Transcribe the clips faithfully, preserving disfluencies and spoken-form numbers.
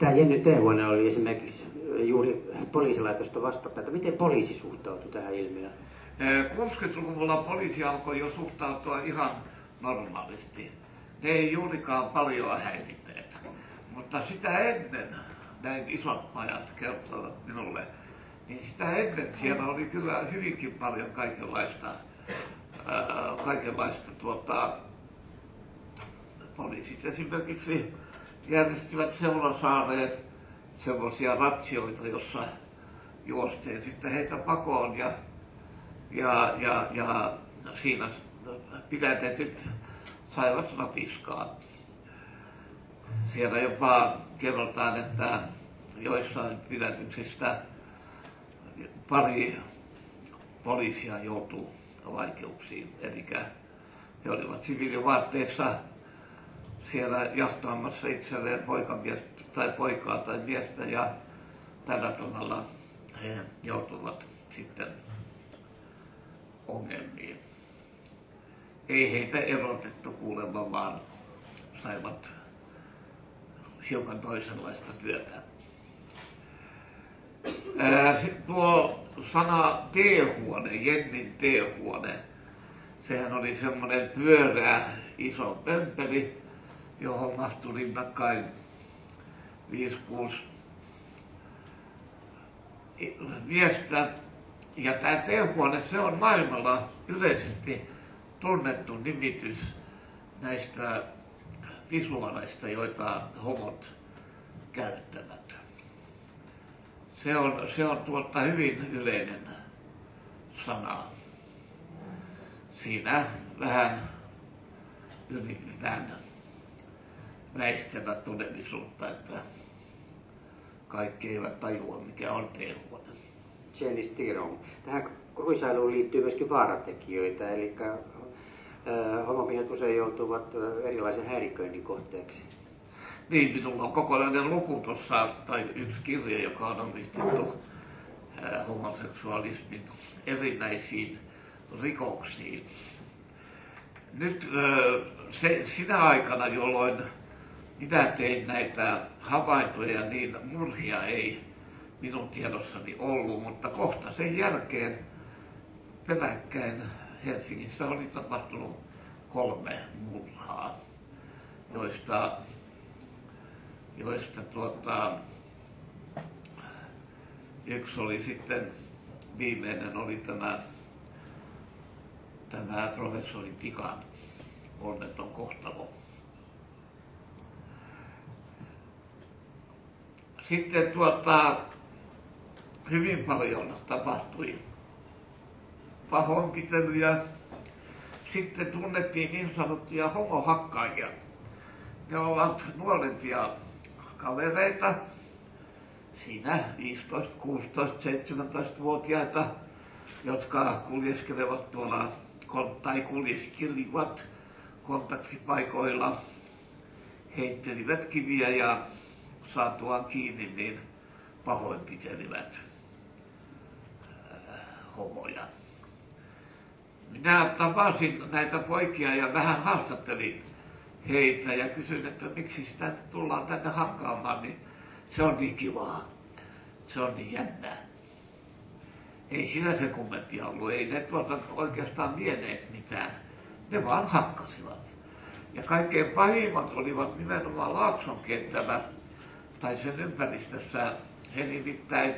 Tämä Jenny Tervonen oli esimerkiksi juuri poliisilaitosta vastapäätä. Miten poliisi suhtautui tähän ilmiöön? kuusikymmentäluvulla poliisi alkoi jo suhtautua ihan normaalisti. Ne ei juurikaan paljon häirinneet. Mutta sitä ennen, näin isot pajat kertovat minulle, niin sitä ennen siellä oli kyllä hyvinkin paljon kaikenlaista, ää, kaikenlaista tuota, poliisit esimerkiksi järjestivät seurasaareet semmoisia ratsioita, jossa juostiin sitten heitä pakoon ja, ja, ja, ja siinä pidätetyt saivat rapiskaa. Siellä jopa kerrotaan, että joissain pidätyksistä pari poliisia joutui vaikeuksiin. Eli he olivat siviilivaatteissa siellä jahtaamassa itselleen poikamiestä tai poikaa tai miestä ja tällä tavalla he joutuvat sitten ongelmiin. Ei heitä erotettu kuulemma, vaan saivat hiukan toisenlaista työtä. Sitten tuo sana teehuone, Jennin teehuone, sehän oli semmoinen pyöreä iso pömpeli, johon mahtui rinnakkain viisi kuusi miestä. Ja tämä teehuone, se on maailmalla yleisesti tunnettu nimitys näistä visuaaleista, joita homot käyttävät. Se on, se on tuota hyvin yleinen sana. Siinä vähän yritetään väistellä todellisuutta, että kaikki eivät tajua, mikä on teehuone. Jenny Tirong. Tähän kruisailuun liittyy myöskin vaaratekijöitä, eli äh, homomiehet usein joutuvat äh, erilaisen häiriköinnin kohteeksi. Niin, minulla on kokonainen luku tuossa, tai yksi kirja, joka on omistettu äh, homoseksuaalismin erinäisiin rikoksiin. Nyt äh, se, sinä aikana, jolloin minä tein näitä havaintoja, niin murhia ei minun tiedossani ollut, mutta kohta sen jälkeen peräkkäin Helsingissä oli tapahtunut kolme murhaa, joista, joista tuota, yksi oli sitten, viimeinen oli tämä, tämä professori Tikan onneton kohtalo. Sitten tuota, hyvin paljon tapahtui pahoinpitelyjä. Sitten tunnettiin niin sanottuja homohakkaajia. Ne ovat nuorempia kavereita, siinä viisitoista, kuusitoista, seitsemäntoista-vuotiaita, jotka kuljeskelevat tuolla tai kuljeskelivat kontaktipaikoilla, heittelivät kiviä ja saatuaan kiinni, niin pahoinpitelivät homoja. Minä tapasin näitä poikia ja vähän haastattelin heitä ja kysyin, että miksi sitä tullaan tänne hakkaamaan, niin se on niin kivaa. Se on niin jännää. Ei siinä se kummempia ollut. Ei ne tuota oikeastaan vieneet mitään. Ne vaan hakkasivat. Ja kaikkein pahimmat olivat nimenomaan Laakson kentällä tai sen ympäristössä. He nimittäin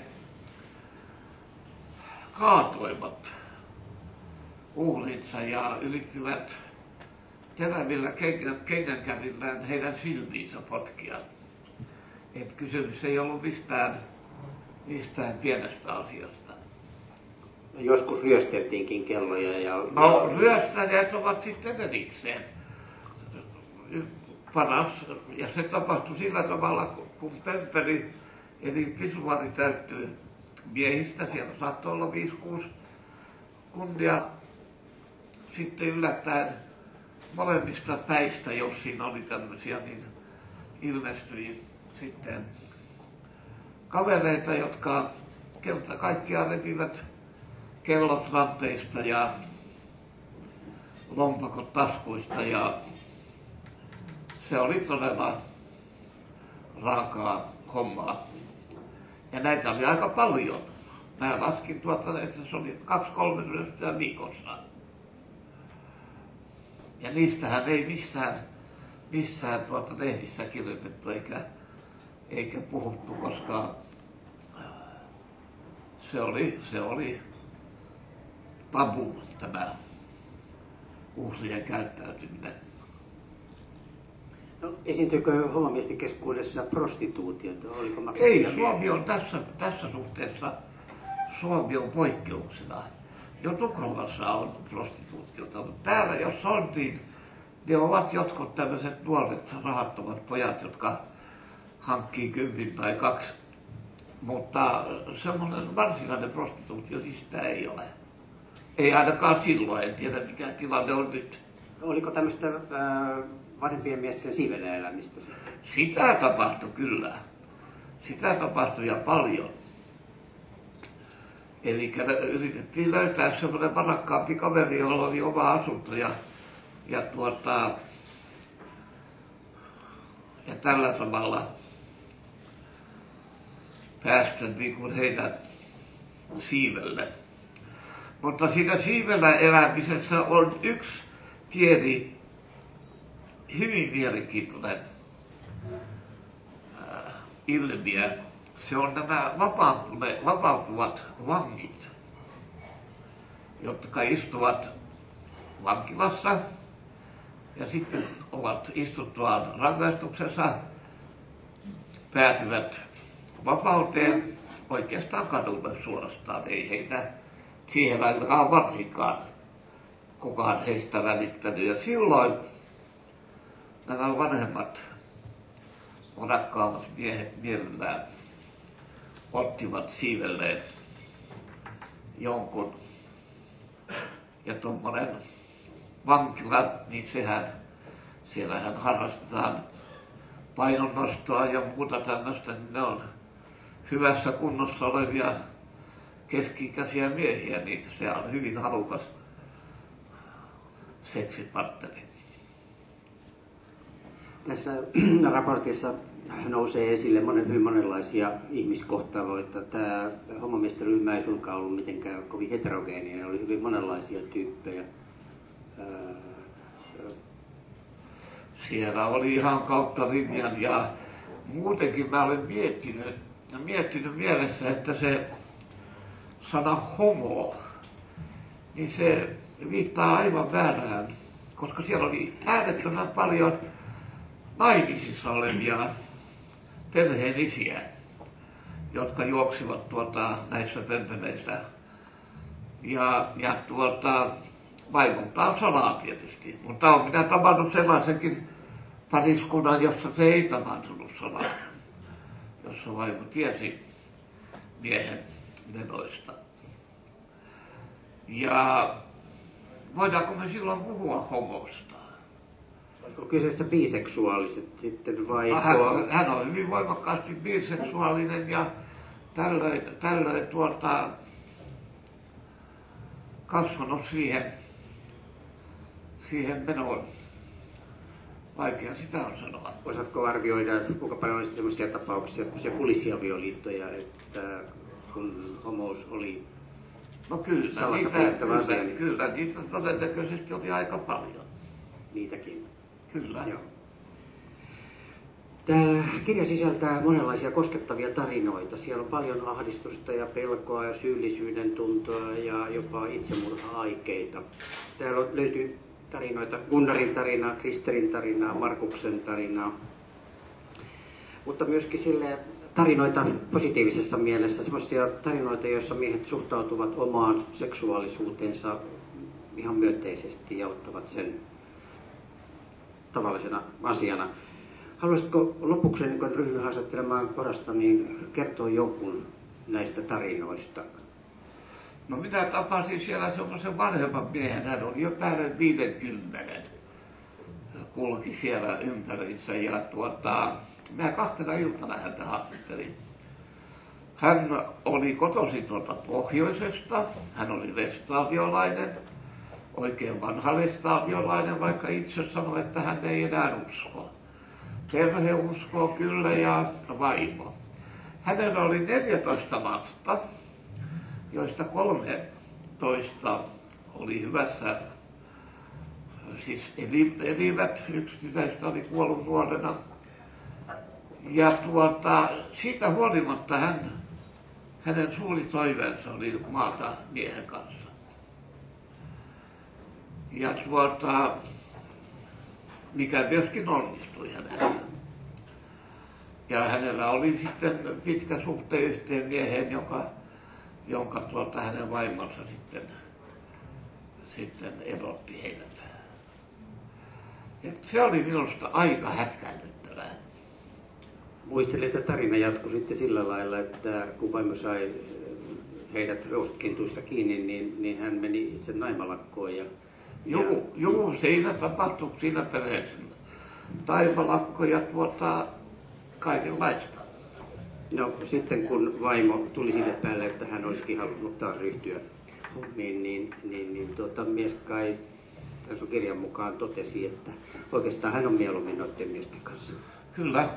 kaatoivat uhrinsa ja yrittivät terävillä kengänkärillään heidän silmiinsä potkia. Et kysymys ei ollut mistään, mistään pienestä asiasta. Joskus ryösteltiinkin kelloja ja... No, ryöstäjät ovat sitten erikseen. Paras, ja se tapahtui sillä tavalla, kun pömpeli, eli visuaali täyttyy miehistä, siellä saattoi olla viisi kuusi kundia. Sitten yllättäen molemmista päistä, jos siinä oli tämmöisiä, niin ilmestyi sitten kavereita, jotka kerta kaikkiaan repivät kellot ranteista ja lompakot taskuista, ja se oli todella raakaa hommaa. Ja näitä oli aika paljon. Mä laskin tuota, että se oli kaksi kolme ryöstöä viikossa. Ja niistähän ei missään, missään tuota lehdissä kirjoitettu eikä, eikä puhuttu, koska se oli, se oli tabu tämä uhrien käyttäytyminen. No, esiintyykö homomiesten keskuudessa prostituutiota? Oliko Ei, Suomi on tässä, tässä suhteessa, Suomi on poikkeuksena. Jo Tukholmassa on prostituutiota, mutta täällä jos on, niin ne ovat jotkut tämmöiset nuoret rahattomat pojat, jotka hankkii kympin tai kaksi. Mutta semmoinen varsinainen prostituutio, siis sitä ei ole. Ei ainakaan silloin, en tiedä mikä tilanne on nyt. Oliko tämmöistä äh, vanhempien miesten siiveleelämistä? Sitä tapahtui kyllä. Sitä tapahtui ja paljon. Eli yritettiin löytää semmoinen varakkaampi kaveri, jolla oli oma asunto ja, ja, tuota, ja tällä tavalla päästä niin kuin heidän siivelle. Mutta siinä siivellä elämisessä on yksi pieni, hyvin mielenkiintoinen äh, ilmiö. Se on nämä vapautuvat vangit, jotka istuvat vankilassa ja sitten ovat istuttuaan rangaistuksensa, päätyvät vapauteen oikeastaan kadulle suorastaan. Ei heitä siihen aikaan varsinkaan kukaan heistä välittänyt. Ja silloin nämä vanhemmat varakkaammat miehet mielellään ottivat siivelleen jonkun. Ja tuommoinen vankila, niin sehän, siellähän harrastetaan painonnostoa ja muuta tämmöistä, niin ne on hyvässä kunnossa olevia keski-ikäisiä miehiä, niin se on hyvin halukas seksipartneri. Tässä raportissa nousee esille monen, hyvin monenlaisia ihmiskohtaloita. Tämä homomiesten ryhmä ei suinkaan ollut mitenkään kovin heterogeeninen, oli hyvin monenlaisia tyyppejä. Siellä oli ihan kautta linjan ja muutenkin mä olen miettinyt, miettinyt mielessä, että se sana homo, niin se viittaa aivan väärään, koska siellä oli äärettömän paljon naimisissa olevia perheenisiä, jotka juoksivat tuota, näissä pömpeleissä. Ja, ja tuota, vaimoltaan salaa tietysti. Mutta olen minä tavannut sellaisenkin pariskunnan, jossa se ei tapahtunut salaa. Jossa vaimo tiesi miehen menoista. Ja voidaanko me silloin puhua homosta? Oliko kyseessä biseksuaaliset sitten vai? Hän, hän on hyvin voimakkaasti biseksuaalinen ja tällöin, tällöin tuota, kasvanut siihen, siihen menoon. Vaikea sitä on sanoa. Osaatko arvioida, kuinka paljon olisi sellaisia tapauksia, se kulisiavioliittoja, että kun homous oli no kyllä, salassa niitä, pidettävä asia, kyllä, niin kyllä, niitä todennäköisesti oli aika paljon. Niitäkin. Kyllä. Joo. Tämä kirja sisältää monenlaisia koskettavia tarinoita. Siellä on paljon ahdistusta ja pelkoa ja syyllisyyden tuntoa ja jopa itsemurha-aikeita. Täällä löytyy tarinoita, Gunnarin tarinaa, Kristerin tarinaa, Markuksen tarinaa, mutta myöskin sille tarinoita positiivisessa mielessä, sellaisia tarinoita, joissa miehet suhtautuvat omaan seksuaalisuuteensa ihan myönteisesti ja ottavat sen tavallisena asiana. Haluaisitko lopuksi, ennen kuin ryhmän haastattelemaan parasta, niin kertoa jonkun näistä tarinoista? No minä tapasin siellä semmoisen vanhemman miehen, hän oli jo päälle viidenkymmenen. Kulki siellä ympäriinsä ja tuota, minä kahtena iltana häntä haastattelin. Hän oli kotoisin tuolta pohjoisesta, hän oli lestaaviolainen, oikein vanha lestaaviolainen, vaikka itse sanoi, että hän ei enää usko. Perhe uskoo kyllä ja vaimo. hänellä oli neljätoista lasta, joista kolmetoista oli hyvässä, siis elivät, yksi tytöistä oli kuollut nuorena. Ja tuota, siitä huolimatta hän, hänen suuri toiveensa oli maata miehen kanssa. Ja tuota, mikä myöskin onnistui hänellä. Ja hänellä oli sitten pitkä suhte yhteen mieheen, joka, jonka tuota, hänen vaimonsa sitten, sitten erotti heidät. Ja se oli minusta aika hätkähdyttävää. Muistelin, että tarina jatkui sitten sillä lailla, että kun vaimo sai heidät roustkintuista kiinni, niin, niin hän meni itse naimalakkoon. Ja, Joo, ja, joo, siinä tapahtui siinä perheessä taivalakko ja tuota, kaikenlaista. No sitten kun vaimo tuli sille päälle, että hän olisikin halunnut taas ryhtyä hommiin, niin, niin, niin tuota, mies kai tämän sun kirjan mukaan totesi, että oikeastaan hän on mieluummin noiden miesten kanssa. Kyllä.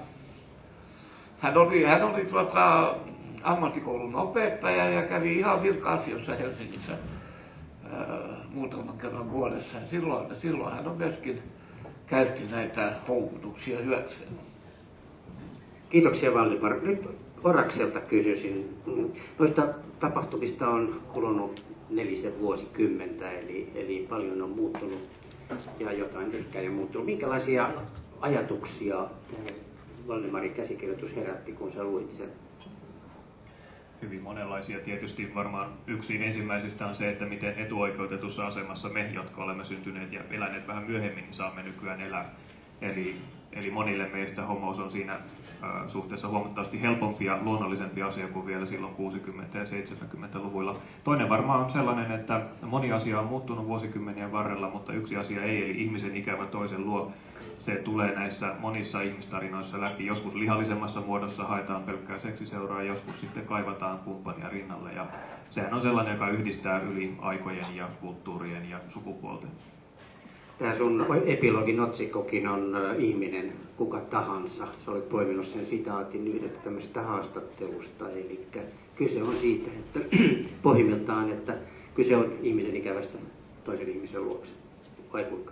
Hän oli, hän oli tuota, ammattikoulun opettaja ja kävi ihan virka-asioissa Helsingissä ää, muutaman kerran vuodessa. Silloin, silloin hän on myöskin käytti näitä houkutuksia hyväkseen. Kiitoksia Valdemar. Nyt Orakselta kysyisin. Noista tapahtumista on kulunut nelisen vuosikymmentä, eli, eli paljon on muuttunut ja jotain ehkä ei muuttunut. Minkälaisia ajatuksia Valdemarin käsikirjoitus herätti, kun sä luit sen? Hyvin monenlaisia. Tietysti varmaan yksi ensimmäisistä on se, että miten etuoikeutetussa asemassa me, jotka olemme syntyneet ja eläneet vähän myöhemmin, niin saamme nykyään elää. Eli, eli monille meistä homous on siinä äh, suhteessa huomattavasti helpompi ja luonnollisempi asia kuin vielä silloin kuusikymmentä- ja seitsemänkymmentäluvuilla. Toinen varmaan on sellainen, että moni asia on muuttunut vuosikymmenien varrella, mutta yksi asia ei, eli ihmisen ikävä toisen luo. Se tulee näissä monissa ihmistarinoissa läpi. Joskus lihallisemmassa muodossa haetaan pelkkää seksiseuraa, joskus sitten kaivataan kumppania rinnalle. Ja sehän on sellainen, joka yhdistää yli aikojen ja kulttuurien ja sukupuolten. Tämä sun epilogin otsikkokin on ihminen kuka tahansa. Sä olet poiminut sen sitaatin yhdestä tämmöisestä haastattelusta. Eli kyse on siitä, että pohjimmiltaan, että kyse on ihmisen ikävästä toisen ihmisen luokse. Vai kuinka?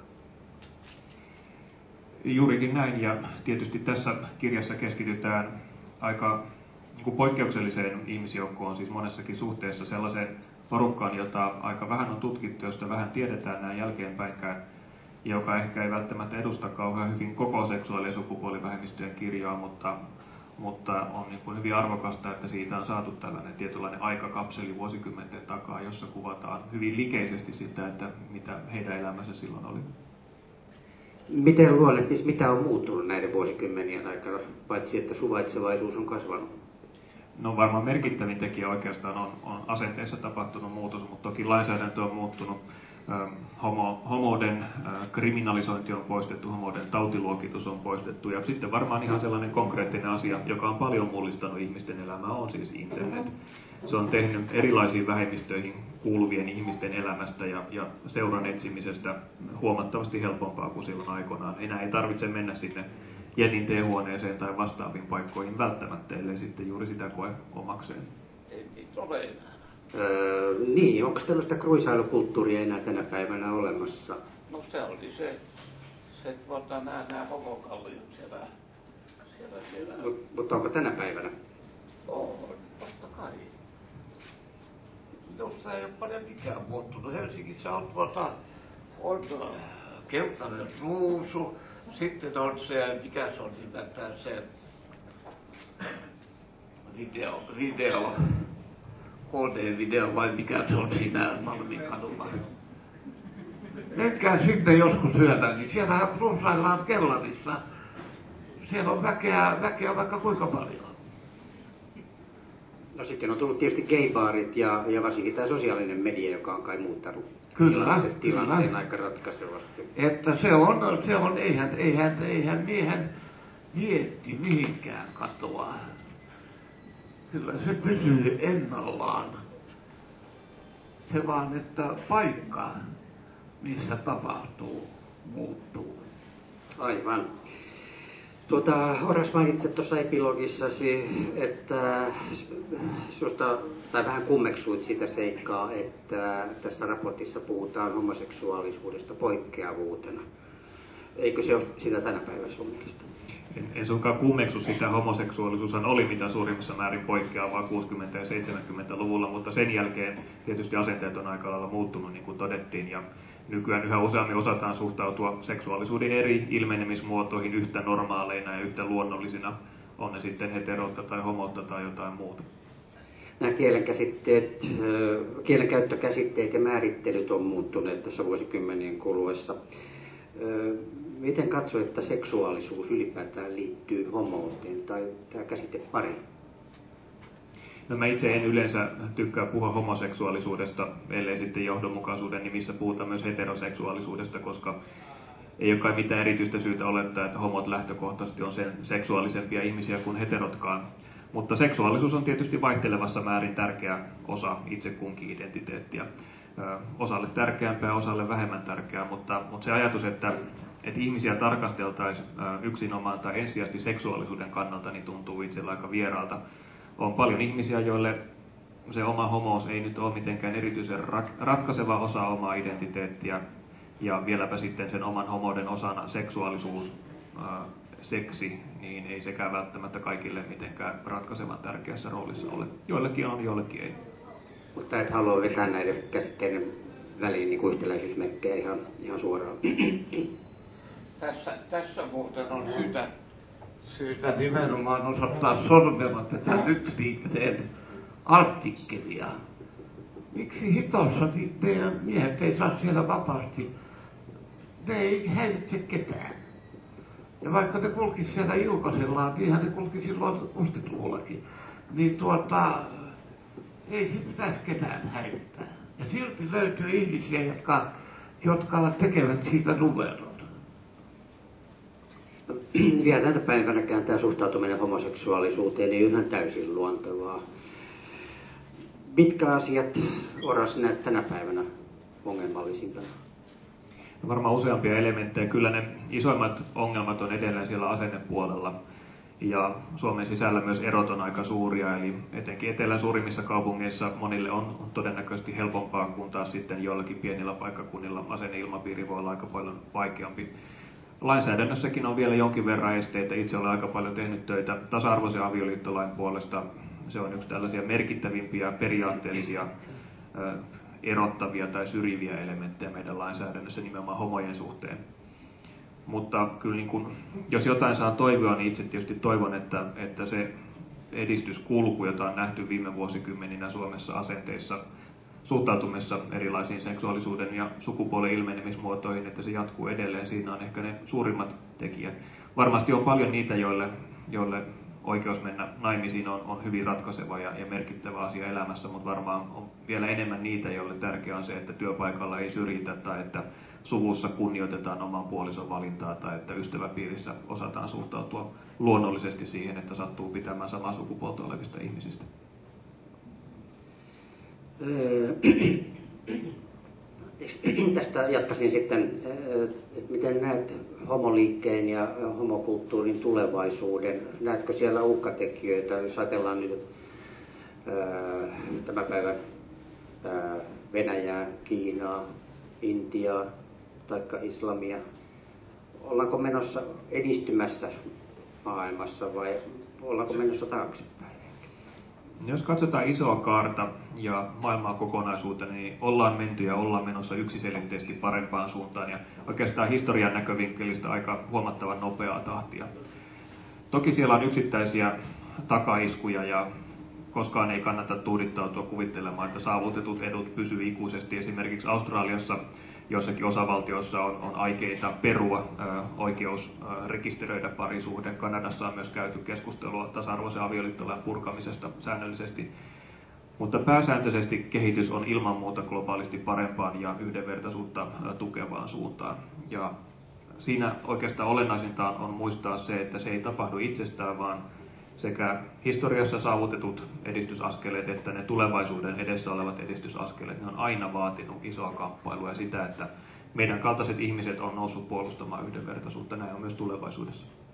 Juurikin näin, ja tietysti tässä kirjassa keskitytään aika niin kuin poikkeukselliseen ihmisjoukkoon, siis monessakin suhteessa sellaiseen porukkaan, jota aika vähän on tutkittu, josta vähän tiedetään näin jälkeenpäinkään, joka ehkä ei välttämättä edusta kauhean hyvin koko seksuaali- ja sukupuolivähemmistöjen kirjoa, mutta, mutta on niin kuin hyvin arvokasta, että siitä on saatu tällainen tietynlainen aikakapseli vuosikymmenten takaa, jossa kuvataan hyvin likeisesti sitä, että mitä heidän elämänsä silloin oli. Miten luonnehtis, mitä on muuttunut näiden vuosikymmenien aikana, paitsi että suvaitsevaisuus on kasvanut? No varmaan merkittävin tekijä oikeastaan on, on asenteessa tapahtunut muutos, mutta toki lainsäädäntö on muuttunut. Homo, homouden kriminalisointi on poistettu, homouden tautiluokitus on poistettu ja sitten varmaan ihan sellainen konkreettinen asia, joka on paljon mullistanut ihmisten elämää, on siis internet. Se on tehnyt erilaisiin vähemmistöihin kuuluvien ihmisten elämästä ja, ja seuran etsimisestä huomattavasti helpompaa kuin silloin aikoinaan. Enää ei tarvitse mennä sinne jätin teehuoneeseen tai vastaaviin paikkoihin välttämättä, ellei sitten juuri sitä koe omakseen. Ei niitä ole enää. Öö, niin, onko tällaista kruisailukulttuuria enää tänä päivänä olemassa? No se oli se, se tuota, nämä, nämä homokalliot siellä, siellä, siellä. Mut, mutta onko tänä päivänä? On, totta kai. Minusta ei ole paljon mikään muuttunut. Helsingissä on tuota, on uh, keltainen ruusu, sitten on se, mikä se on nimeltään se video, video. H D-video vai mikä se on siinä Malminkadulla. Menkää sinne joskus yöllä, niin siellähän runsaillaan kellarissa. Siellä on väkeä, väkeä vaikka kuinka paljon. No sitten on tullut tietysti gaybaarit ja, ja varsinkin tämä sosiaalinen media, joka on kai muuttanut Kyllä, tilanteen kyllä. aika ratkaisevasti. Että se on, se on eihän, eihän, eihän miehen mietti mihinkään katoa. Kyllä se pysyy ennallaan. Se vaan, että paikka, missä tapahtuu, muuttuu. Aivan. Tuota, Oras mainitsit tuossa epilogissasi, että susta, tai vähän kummeksuit sitä seikkaa, että tässä raportissa puhutaan homoseksuaalisuudesta poikkeavuutena. Eikö se ole sitä tänä päivänä sun mielestä? En, en suinkaan kummeksu sitä. Homoseksuaalisuushan oli mitä suurimmassa määrin poikkeavaa kuusikymmentä- ja seitsemänkymmentäluvulla, mutta sen jälkeen tietysti asenteet on aika lailla muuttunut, niin kuin todettiin, ja nykyään yhä useammin osataan suhtautua seksuaalisuuden eri ilmenemismuotoihin yhtä normaaleina ja yhtä luonnollisina, on ne sitten heteroutta tai homoutta tai jotain muuta. Nämä kielenkäsitteet, kielenkäyttökäsitteet ja määrittelyt on muuttuneet tässä vuosikymmenien kuluessa. Miten katsoo, että seksuaalisuus ylipäätään liittyy homouteen tai tämä käsite pari? No mä itse en yleensä tykkää puhua homoseksuaalisuudesta, ellei sitten johdonmukaisuuden nimissä puhuta myös heteroseksuaalisuudesta, koska ei ole kai mitään erityistä syytä olettaa, että homot lähtökohtaisesti on sen seksuaalisempia ihmisiä kuin heterotkaan. Mutta seksuaalisuus on tietysti vaihtelevassa määrin tärkeä osa itse kunkin identiteettiä. Osalle tärkeämpää, osalle vähemmän tärkeää, mutta, mutta se ajatus, että, että ihmisiä tarkasteltaisiin yksinomaan tai ensisijaisesti seksuaalisuuden kannalta, niin tuntuu itsellä aika vieraalta. On paljon ihmisiä, joille se oma homous ei nyt ole mitenkään erityisen ratkaiseva osa omaa identiteettiä, ja vieläpä sitten sen oman homouden osana seksuaalisuus, ää, seksi, niin ei sekään välttämättä kaikille mitenkään ratkaisevan tärkeässä roolissa ole. Joillekin on, joillekin ei. Mutta et halua vetää näiden käsitteiden väliin niin yhtäläisyysmerkkejä ihan, ihan suoraan. Tässä, tässä muuten on syytä, syytä nimenomaan osoittaa sormella tätä nyt liitteen artikkelia. Miksi hitossa niin teidän miehet ei saa siellä vapaasti? Ne ei häiritse ketään. Ja vaikka ne kulkisi siellä ilkoisellaan, niinhän ne kulki silloin kuusikymmentäluvullakin. Niin tuota, ei se pitäisi ketään häirittää. Ja silti löytyy ihmisiä, jotka, jotka tekevät siitä numeron. Vielä tänä päivänäkään tämä suhtautuminen homoseksuaalisuuteen ei ole ihan täysin luontevaa. Mitkä asiat, Oras, näet tänä päivänä ongelmallisimpana? No varmaan useampia elementtejä. Kyllä ne isoimmat ongelmat on edelleen siellä asennepuolella. Ja Suomen sisällä myös erot on aika suuria, eli etenkin etelän suurimmissa kaupungeissa monille on todennäköisesti helpompaa, kun taas sitten joillakin pienillä paikkakunnilla asenneilmapiiri voi olla aika paljon vaikeampi. Lainsäädännössäkin on vielä jonkin verran esteitä. Itse olen aika paljon tehnyt töitä tasa-arvoisen avioliittolain puolesta. Se on yksi tällaisia merkittävimpiä periaatteellisia erottavia tai syrjiviä elementtejä meidän lainsäädännössä nimenomaan homojen suhteen. Mutta kyllä niin kun, jos jotain saa toivoa, niin itse tietysti toivon, että, että se edistyskulku, jota on nähty viime vuosikymmeninä Suomessa asenteissa, suhtautumessa erilaisiin seksuaalisuuden ja sukupuolen ilmenemismuotoihin, että se jatkuu edelleen. Siinä on ehkä ne suurimmat tekijät. Varmasti on paljon niitä, joille, joille oikeus mennä naimisiin on, on hyvin ratkaiseva ja, ja merkittävä asia elämässä, mutta varmaan on vielä enemmän niitä, joille tärkeää on se, että työpaikalla ei syrjitä tai että suvussa kunnioitetaan oman puolison valintaa tai että ystäväpiirissä osataan suhtautua luonnollisesti siihen, että sattuu pitämään samaa sukupuolta olevista ihmisistä. Tästä jatkaisin sitten, että miten näet homoliikkeen ja homokulttuurin tulevaisuuden? Näetkö siellä uhkatekijöitä, jos ajatellaan nyt tämän päivän Venäjää, Kiinaa, Intiaa tai islamia? Ollaanko menossa edistymässä maailmassa vai ollaanko menossa taaksepäin? Jos katsotaan isoa kaarta ja maailmaa kokonaisuutena, niin ollaan menty ja ollaan menossa yksiselitteisesti parempaan suuntaan ja oikeastaan historian näkövinkkelistä aika huomattavan nopeaa tahtia. Toki siellä on yksittäisiä takaiskuja ja koskaan ei kannata tuudittautua kuvittelemaan, että saavutetut edut pysyy ikuisesti. Esimerkiksi Australiassa joissakin osavaltioissa on, on aikeita perua ää, oikeus ää, rekisteröidä parisuhde. Kanadassa on myös käyty keskustelua tasa-arvoisen avioliittolain purkamisesta säännöllisesti. Mutta pääsääntöisesti kehitys on ilman muuta globaalisti parempaan ja yhdenvertaisuutta ää, tukevaan suuntaan. Ja siinä oikeastaan olennaisinta on, on muistaa se, että se ei tapahdu itsestään, vaan sekä historiassa saavutetut edistysaskeleet että ne tulevaisuuden edessä olevat edistysaskeleet, ne on aina vaatinut isoa kamppailua ja sitä, että meidän kaltaiset ihmiset on noussut puolustamaan yhdenvertaisuutta. Näin on myös tulevaisuudessa.